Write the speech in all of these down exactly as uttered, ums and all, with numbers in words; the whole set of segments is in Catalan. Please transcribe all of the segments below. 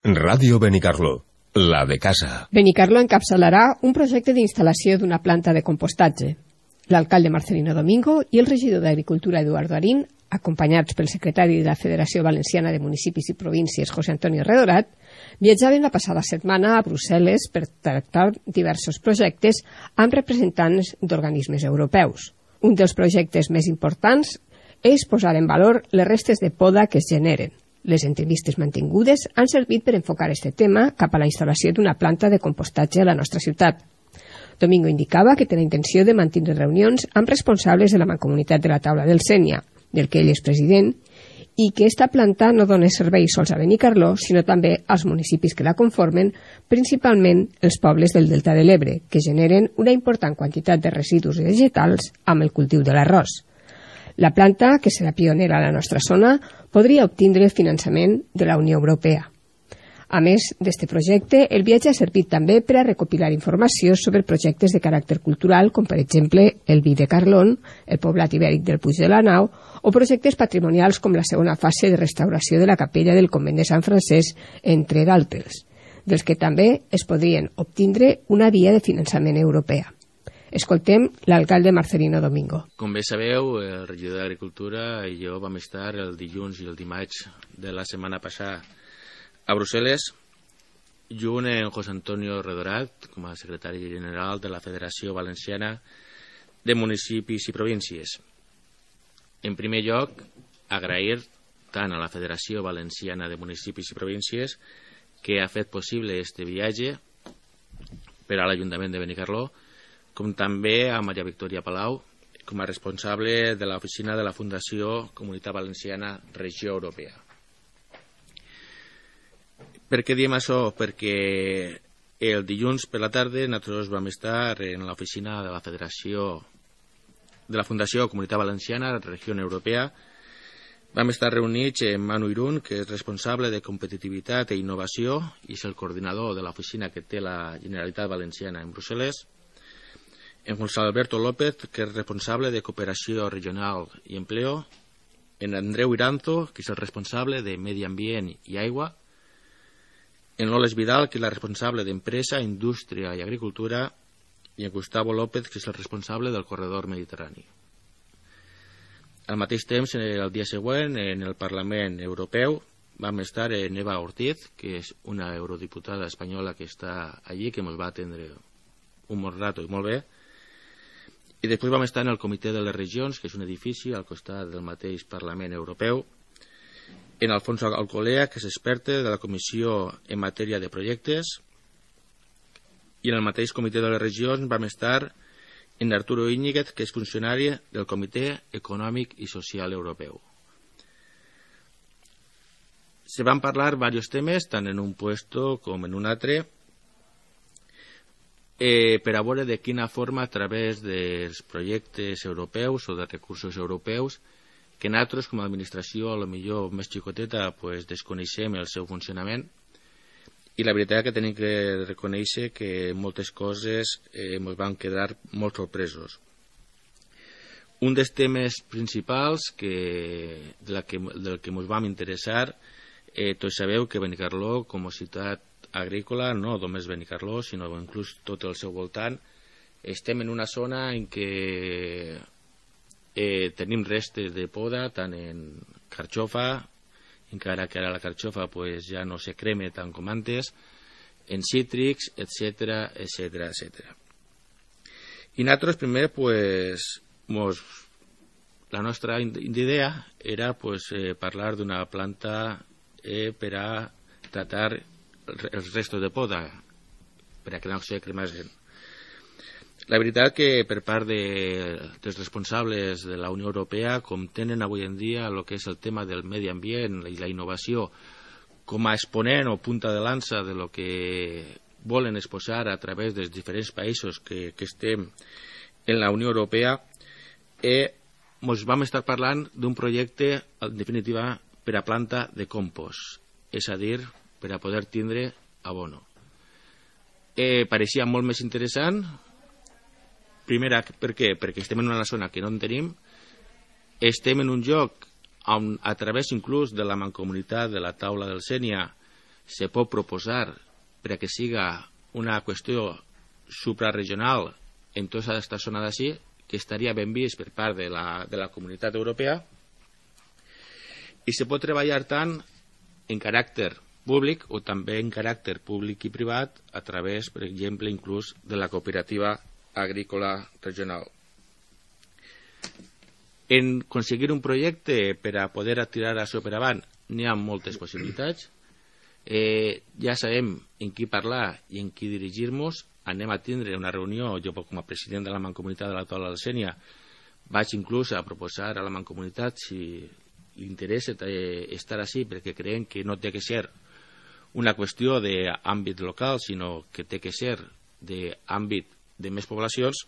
Ràdio Benicarló, la de casa. Benicarló encapçalarà un projecte d'instal·lació d'una planta de compostatge. L'alcalde Marcelino Domingo i el regidor d'Agricultura Eduardo Arín, acompanyats pel secretari de la Federació Valenciana de Municipis i Províncies, José Antonio Redorat, viatjaven la passada setmana a Brussel·les per tractar diversos projectes amb representants d'organismes europeus. Un dels projectes més importants és posar en valor les restes de poda que es generen. Les entrevistes mantingudes han servit per enfocar aquest tema cap a la instal·lació d'una planta de compostatge a la nostra ciutat. Domingo indicava que té la intenció de mantenir reunions amb responsables de la mancomunitat de la Taula del Sénia, del que ell és president, i que esta planta no dona servei sols a Benicarló, sinó també als municipis que la conformen, principalment els pobles del Delta de l'Ebre, que generen una important quantitat de residus vegetals amb el cultiu de l'arròs. La planta, que serà pionera a la nostra zona, podria obtindre finançament de la Unió Europea. A més d'aquest projecte, el viatge ha servit també per a recopilar informació sobre projectes de caràcter cultural, com per exemple el Vi de Carlón, el poblat ibèric del Puig de la Nau, o projectes patrimonials com la segona fase de restauració de la capella del convent de Sant Francesc, entre d'altres, dels que també es podrien obtindre una via de finançament europea. Escoltem l'alcalde Marcelino Domingo. Com bé sabeu, el regidor d'Agricultura i jo vam estar el dilluns i el dimarts de la setmana passada a Brussel·les, junt amb José Antonio Redorat, com a secretari general de la Federació Valenciana de Municipis i Províncies. En primer lloc, agrair tant a la Federació Valenciana de Municipis i Províncies que ha fet possible este viatge per a l'Ajuntament de Benicarló, com també a Maria Victòria Palau, com a responsable de l'oficina de la Fundació Comunitat Valenciana Regió Europea. Per què diem això? Perquè el dilluns per la tarda nosaltres vam estar en l'oficina de la Federació de la Fundació Comunitat Valenciana Regió Europea. Vam estar reunits amb Manu Irún, que és responsable de competitivitat i innovació i és el coordinador de l'oficina que té la Generalitat Valenciana en Brussel·les, en José Alberto López, que és responsable de Cooperació Regional i Empleo, en Andreu Iranzo, que és el responsable de Medi Ambient i Aigua, en Loles Vidal, que és la responsable d'Empresa, Indústria i Agricultura, i en Gustavo López, que és el responsable del Corredor Mediterrani. Al mateix temps, el dia següent, en el Parlament Europeu, vam estar en Eva Ortiz, que és una eurodiputada espanyola que està allí, que ens va atendre un bon rato i molt bé. I després vam estar en el Comitè de les Regions, que és un edifici al costat del mateix Parlament Europeu, en Alfonso Alcolea, que és experte de la Comissió en matèria de projectes, i en el mateix Comitè de les Regions vam estar en Arturo Íñiguez, que és funcionari del Comitè Econòmic i Social Europeu. Se van parlar diversos temes, tant en un puesto com en un altre, Eh, per a veure de quina forma, a través dels projectes europeus o de recursos europeus, que nosaltres, com a administració, a lo millor més xicoteta, pues, desconeixem el seu funcionament, i la veritat que tenim que reconèixer que moltes coses eh, ens van quedar molt sorpresos. Un dels temes principals que, de la que, del que ens vam interessar, eh, tots sabeu que Benicarló, com a ciutat agrícola, no només Benicarló, sinó inclús tot el seu voltant, estem en una zona en què eh, tenim restes de poda, tant en carxofa, encara que ara la carxofa pues, ja no se crema tant com antes, en cítrics, etcètera, etcètera, etcètera. I nosaltres primer, pues, mos, la nostra idea era pues, eh, parlar d'una planta eh, per a tratar els restos de poda, per a que no se cremessin. La veritat que per part de, dels responsables de la Unió Europea, com tenen avui en dia el que és el tema del medi ambient i la innovació com a exponent o punta de lança de lo que volen exposar a través dels diferents països que, que estem en la Unió Europea, eh, ens vam estar parlant d'un projecte, en definitiva, per a planta de compost, és a dir, per a poder tindre abono. Eh, pareixia molt més interessant. Primera, per què? Perquè estem en una zona que no en tenim, estem en un lloc on, a través inclús de la mancomunitat de la Taula del Sénia, se pot proposar per a que siga una qüestió suprarregional en tota aquesta zona d'ací, que estaria ben vist per part de la, de la comunitat europea, i se pot treballar tant en caràcter públic o també en caràcter públic i privat a través, per exemple, inclús de la cooperativa agrícola regional. En aconseguir un projecte per a poder tirar això per avant n'hi ha moltes possibilitats. Eh, ja sabem en qui parlar i en qui dirigir-nos. Anem a tindre una reunió, jo com a president de la Mancomunitat de l'Atol de la Sénia vaig inclús a proposar a la Mancomunitat si li interessa estar així, perquè creiem que no té que ser una qüestió d'àmbit local, sinó que té que ser d'àmbit de més poblacions,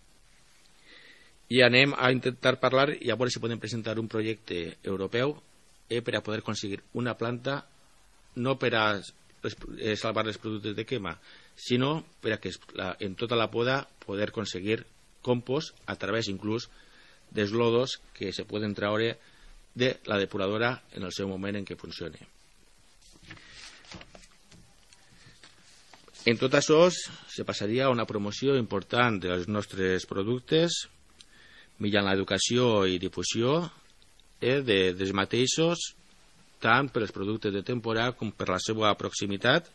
i anem a intentar parlar i a veure si podem presentar un projecte europeu eh, per a poder aconseguir una planta no per a salvar els productes de quema, sinó per a que en tota la poda poder aconseguir compost a través inclús dels lodos que se poden traure de la depuradora en el seu moment en què funcione. En tot això se passaria a una promoció important dels nostres productes mitjançant l'educació i difusió eh, de, dels mateixos, tant per als productes de temporada com per la seva proximitat,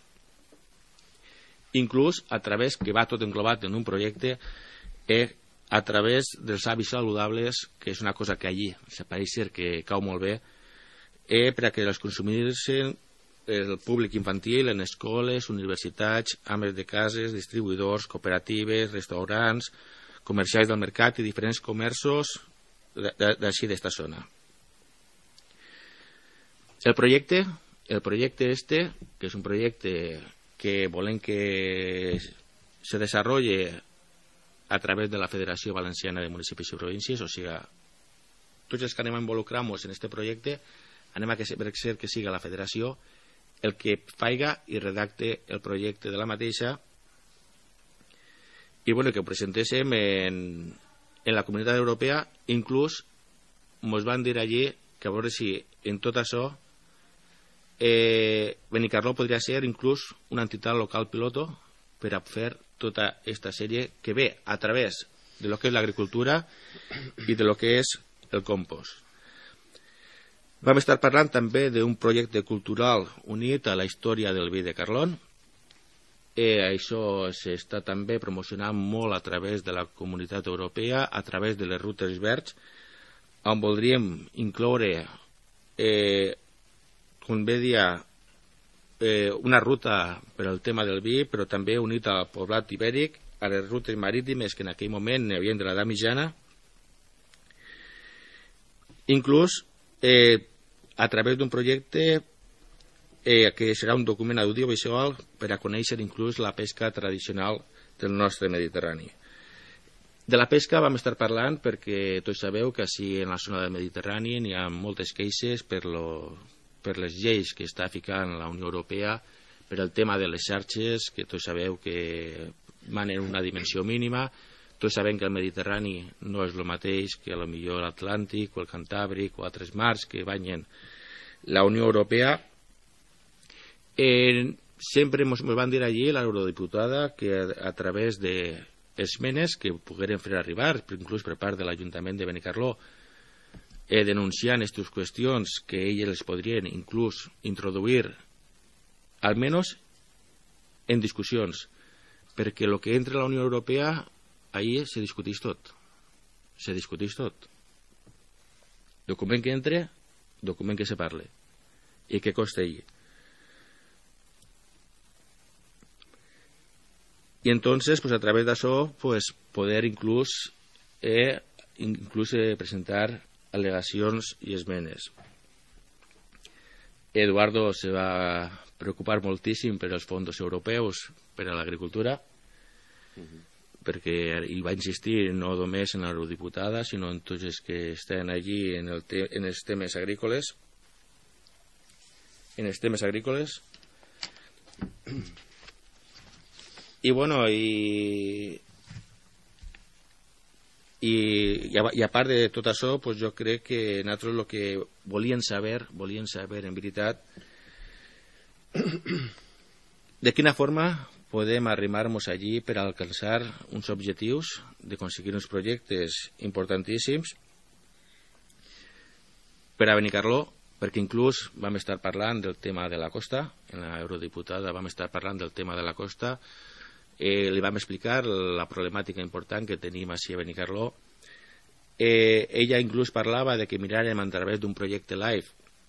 inclús a través, que va tot englobat en un projecte, eh, a través dels hàbits saludables, que és una cosa que allí se pareix ser que cau molt bé, eh, per a que els consumissin el públic infantil en escoles, universitats, ames de cases, distribuïdors, cooperatives, restaurants, comercials del mercat i diferents comerços d'així d'esta zona. El projecte, el projecte este, que és un projecte que volem que se desarrolle a través de la Federació Valenciana de Municipis i Províncies, o sigui, tots els que anem a involucrar-nos en aquest projecte, anem a que ser que siga la federació el que faiga i redacte el projecte de la mateixa i bueno, que ho presentéssim en, en la Comunitat Europea. Inclús ens van dir allí que a veure si en tot això eh, Benicarló podria ser inclús una entitat local piloto per a fer tota aquesta sèrie que ve a través de lo que és l'agricultura i de lo que és el compost. Vam estar parlant també d'un projecte cultural unit a la història del vi de Carlón. Eh, això s'està també promocionant molt a través de la Comunitat Europea, a través de les rutes verds, on voldríem incloure, eh, com bé dia, eh, una ruta per al tema del vi, però també unit al poblat ibèric, a les rutes marítimes que en aquell moment n'hi havia de l'edat mitjana, inclús eh, a través d'un projecte eh, que serà un document audiovisual per a conèixer inclús la pesca tradicional del nostre Mediterrani. De la pesca vam estar parlant perquè tots sabeu que així en la zona del Mediterrani n'hi ha moltes queixes per, lo, per les lleis que està ficant la Unió Europea per el tema de les xarxes, que tots sabeu que van en una dimensió mínima. Tots sabem que el Mediterrani no és el mateix que potser l'Atlàntic o el Cantàbric o altres mars que banyen la Unió Europea. Eh, sempre ens van dir allí l'eurodiputada que a, a través d'esmenes que pogueren fer arribar, inclús per part de l'Ajuntament de Benicarló, eh, denunciant aquestes qüestions que elles les podrien inclús introduir, almenys en discussions, perquè el que entra a la Unió Europea ahir se discuteix tot. Se discuteix tot. Document que entre, document que se parle. I que costa allí. Y entonces, pues a través de eso, pues poder inclús, eh, inclús eh, presentar al·legacions i esmenes. Eduardo se va preocupar moltíssim per als fons europeus per a l'agricultura, uh-huh. perquè hi va insistir no només en l'eurodiputada, sinó en tots els que estan allí en, el te en els temes agrícoles. En els temes agrícoles. I bueno, i, i, i, a, i a part de tot això, pues jo crec que nosaltres el que volien saber, volien saber en veritat, de quina forma podem arrimar-nos allí per alcançar uns objectius, d'aconseguir uns projectes importantíssims per a Benicarló, perquè inclús vam estar parlant del tema de la costa, en l'eurodiputada vam estar parlant del tema de la costa, eh, li vam explicar la problemàtica important que tenim així a Benicarló. Eh, ella inclús parlava de que mirarem a través d'un projecte live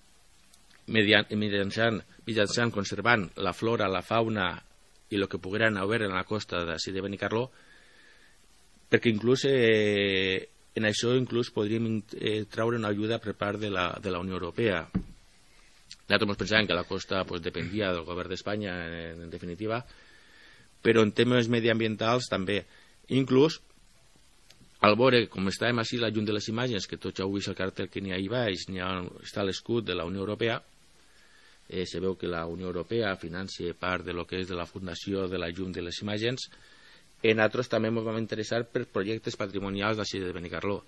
mitjançant, mitjançant conservant la flora, la fauna i el que pogueren haver en la costa d'ací de Benicarló, perquè inclús eh, en això inclús podríem eh, treure una ajuda per part de la, de la Unió Europea. Nosaltres pensàvem que la costa pues, dependia del govern d'Espanya, en, en definitiva, però en temes mediambientals també. Inclús, al veure, com estàvem així la Junta de les Imatges, que tots heu vist el cartell que n'hi ha allà baix, n'hi ha, està l'escut de la Unió Europea, eh, se veu que la Unió Europea financia part de lo que és de la fundació de la Junta de les Imatges. En altres també ens vam interessar per projectes patrimonials d'ací de Benicarló.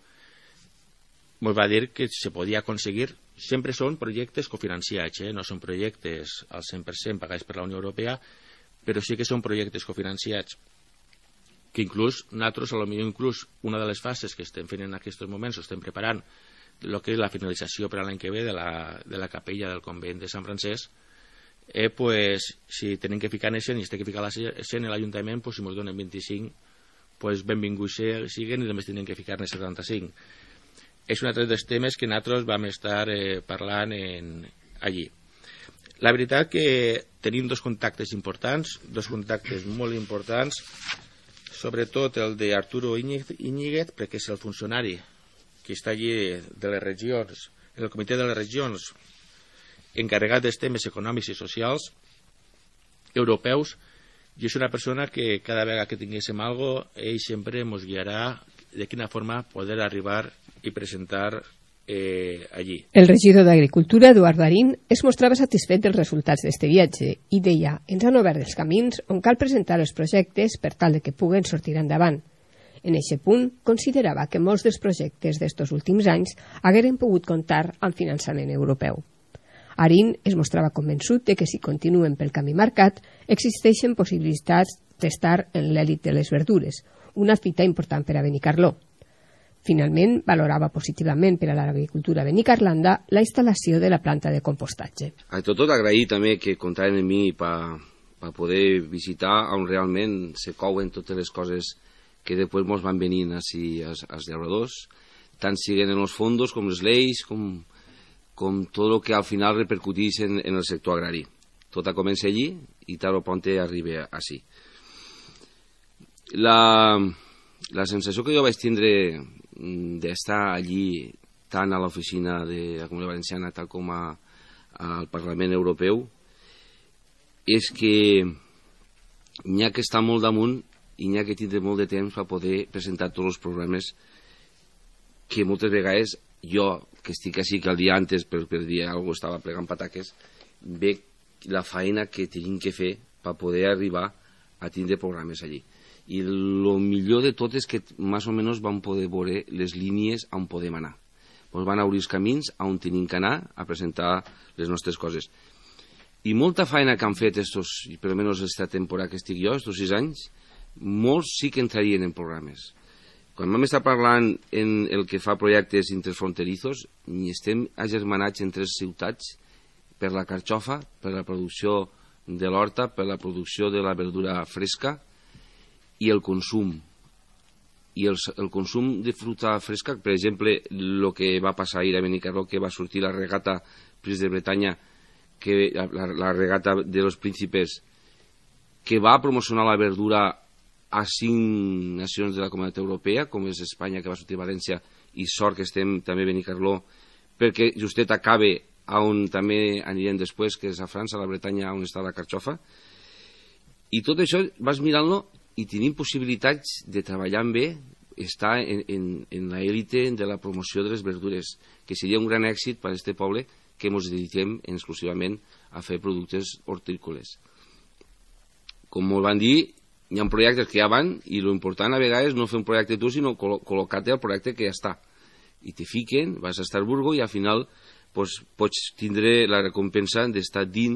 Ens va dir que se podia aconseguir, sempre són projectes cofinanciats, eh? No són projectes al cent per cent pagats per la Unió Europea, però sí que són projectes cofinanciats, que inclús nosaltres, potser inclús una de les fases que estem fent en aquests moments, estem preparant el que és la finalització per a l'any que ve de la, de la capella del convent de Sant Francesc, eh, pues, si tenim que ficar en escena i si té que ficar en l'Ajuntament, pues, si ens donen vint-i-cinc, pues, benvinguts siguen i només tenen que ficar-ne setanta-cinc. És un altre dels temes que nosaltres vam estar eh, parlant en, allí. La veritat que tenim dos contactes importants, dos contactes molt importants, sobretot el d'Arturo Íñiguez, perquè és el funcionari que està allí de les regions, en el comitè de les regions, encarregat dels temes econòmics i socials europeus, i és una persona que cada vegada que tinguéssim alguna cosa, ell sempre ens guiarà de quina forma poder arribar i presentar eh, allí. El regidor d'Agricultura, Eduardo Arín, es mostrava satisfet dels resultats d'aquest viatge i deia, ens han obert els camins on cal presentar els projectes per tal de que puguen sortir endavant. En aquest punt, considerava que molts dels projectes d'estos últims anys hagueren pogut comptar amb finançament europeu. Arín es mostrava convençut de que si continuen pel camí marcat, existeixen possibilitats d'estar en l'èlit de les verdures, una fita important per a Benicarló. Finalment, valorava positivament per a l'agricultura benicarlanda la instal·lació de la planta de compostatge. A tot, tot agrair també que comptaven amb mi per pa poder visitar on realment se couen totes les coses que després ens van venint així als, als llauradors, tant siguen en els fondos com les lleis, com, com tot el que al final repercuteix en, en el sector agrari. Tot comença allí i tal o ponte arriba així. La, la sensació que jo vaig tindre d'estar allí tant a l'oficina de la Comunitat Valenciana tal com a, al Parlament Europeu és que n'hi ha que estar molt damunt i n'hi ha que tindre molt de temps per poder presentar tots els problemes que moltes vegades jo, que estic així que el dia antes per, per dir alguna cosa estava plegant pataques, veig la feina que tenim que fer per poder arribar a tindre programes allí. I el millor de tot és que més o menys vam poder veure les línies on podem anar. Ens van obrir els camins on tenim que anar a presentar les nostres coses. I molta feina que han fet estos, per almenys aquesta temporada que estic jo, estos sis anys, molts sí que entrarien en programes. Quan vam estar parlant en el que fa projectes interfronterizos, ni estem agermanats en tres ciutats per la carxofa, per la producció de l'horta, per la producció de la verdura fresca i el consum. I el, el consum de fruita fresca, per exemple, el que va passar ahir a Benicarló, que va sortir la regata Prix de Bretanya, que, la, la regata de los príncipes, que va promocionar la verdura a cinc nacions de la Comunitat Europea, com és Espanya, que va sortir a València, i sort que estem també a Benicarló, perquè justet acabe on també anirem després, que és a França, a la Bretanya, on està la carxofa. I tot això vas mirant-lo i tenim possibilitats de treballar bé, estar en, en, en l'élite de la promoció de les verdures, que seria un gran èxit per a aquest poble que ens dediquem exclusivament a fer productes hortícoles. Com molt van dir, hi ha projectes que ja van i l'important a vegades no fer un projecte tu, sinó col col·locar-te al projecte que ja està. I te fiquen, vas a Estrasburgo i al final pues, pots tindre la recompensa d'estar dins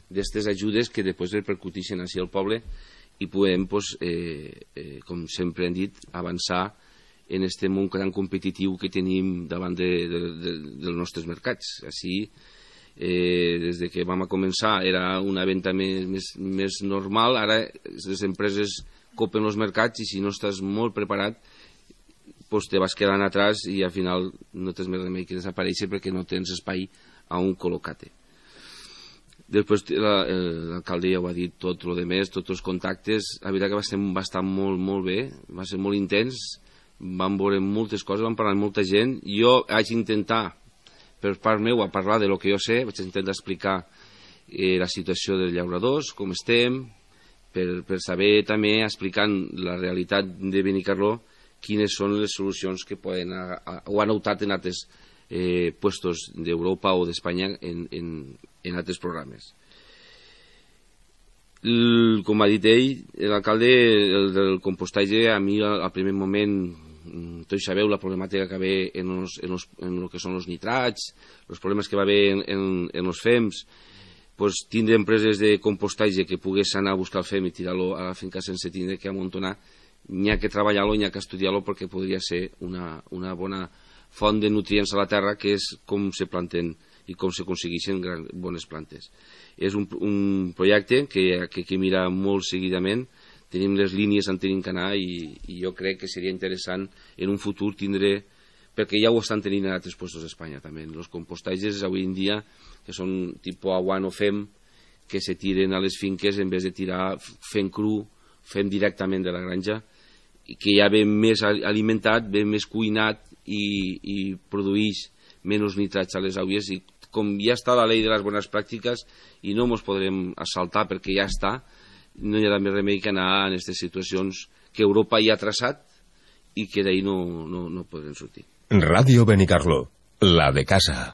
d'aquestes ajudes que després repercuteixen així al poble i podem, pues, eh, eh, com sempre hem dit, avançar en aquest món tan competitiu que tenim davant de, de, de, dels nostres mercats. Així, eh, des de que vam a començar era una venda més, més, més normal, ara les empreses copen els mercats i si no estàs molt preparat pues te vas quedant atrás i al final no tens més remei que desaparèixer perquè no tens espai a on col·locar-te. Després l'alcalde ja ho ha dit tot el de més, tots els contactes, la veritat que va estar, va estar molt, molt bé, va ser molt intens, vam veure moltes coses, vam parlar amb molta gent, jo vaig intentar per part meva parlar de lo que jo sé, vaig intentar explicar eh, la situació dels llauradors, com estem, per, per saber també, explicant la realitat de Benicarló, quines són les solucions que poden, a, a, o han optat en altres eh, puestos d'Europa o d'Espanya en, en, en altres programes. El, com ha dit ell, l'alcalde, el del compostatge, a mi al, al primer moment, tots sabeu la problemàtica que va haver en, els, en, els, en el que són els nitrats, els problemes que va haver en, en, en els fems, pues, tindre empreses de compostatge que pogués anar a buscar el fem i tirar-lo a la finca sense tindre que amuntonar, n'hi ha que treballar-lo, n'hi ha que estudiar-lo perquè podria ser una, una bona font de nutrients a la terra, que és com se planten i com s'aconsegueixen bones plantes. És un, un projecte que, que, que mira molt seguidament, tenim les línies on tenim que anar i, i jo crec que seria interessant en un futur tindre, perquè ja ho estan tenint en altres puestos d'Espanya també, els compostatges avui en dia, que són tipus aguant o fem, que se tiren a les finques en vez de tirar fem cru, fem directament de la granja, i que ja ve més alimentat, ve més cuinat i, i produeix menys nitrats a les aigües, i com ja està la llei de les bones pràctiques i no ens podrem assaltar perquè ja està, no hi ha més remei que anar en aquestes situacions que Europa ja ha traçat i que d'ahir no, no, no podem sortir. Ràdio Benicarló, la de casa.